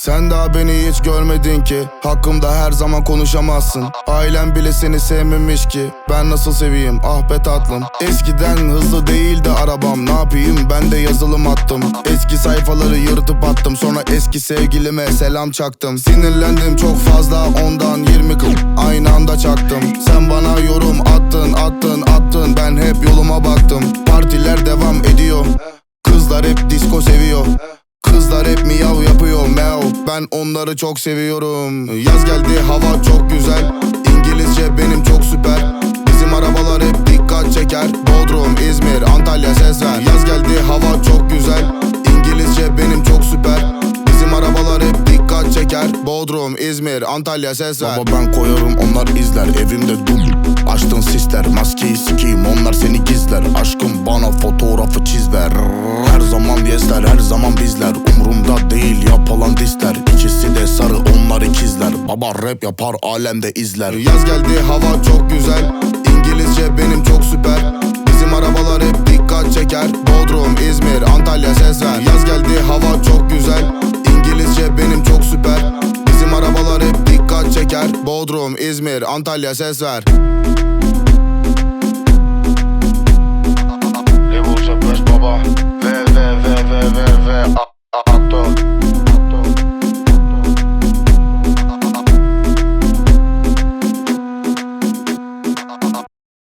Sen daha beni hiç görmedin ki, hakkımda her zaman konuşamazsın. Ailem bile seni sevmemiş ki, ben nasıl seveyim ah be tatlım. Eskiden hızlı değildi arabam, ne yapayım ben de yazılım attım. Eski sayfaları yırtıp attım, sonra eski sevgilime selam çaktım. Sinirlendim çok fazla, ondan 20 kıl aynı anda çaktım. Sen bana yorum attın, ben hep yoluma baktım. Partiler devam ediyor, kızlar hep disco seviyor. Kızlar hep miyav yapıyor meow, ben onları çok seviyorum. Yaz geldi hava çok güzel, İngilizce benim çok süper. Bizim arabalar hep dikkat çeker, Bodrum, İzmir, Antalya ses ver. Yaz geldi hava çok güzel, İngilizce benim çok süper. Bizim arabalar hep dikkat çeker, Bodrum, İzmir, Antalya ses ver. Baba ben koyarım onlar izler, evimde dum. Açtın sisler, maskeyi sikeyim onlar seni gizler. Aşkım bana fotoğrafı çiz ver. Her zaman yesler, her zaman bizler. Umurumda değil yapılan disler. İkisi de sarı onlar ikizler. Baba rap yapar alemde izler. Yaz geldi hava çok güzel, İngilizce benim çok süper. Bizim arabalar hep dikkat çeker, Bodrum, İzmir, Antalya ses ver. Yaz geldi hava çok güzel, İngilizce benim çok süper. Bizim arabalar hep dikkat çeker, Bodrum, İzmir, Antalya ses ver. Level 5 baba, ve atto.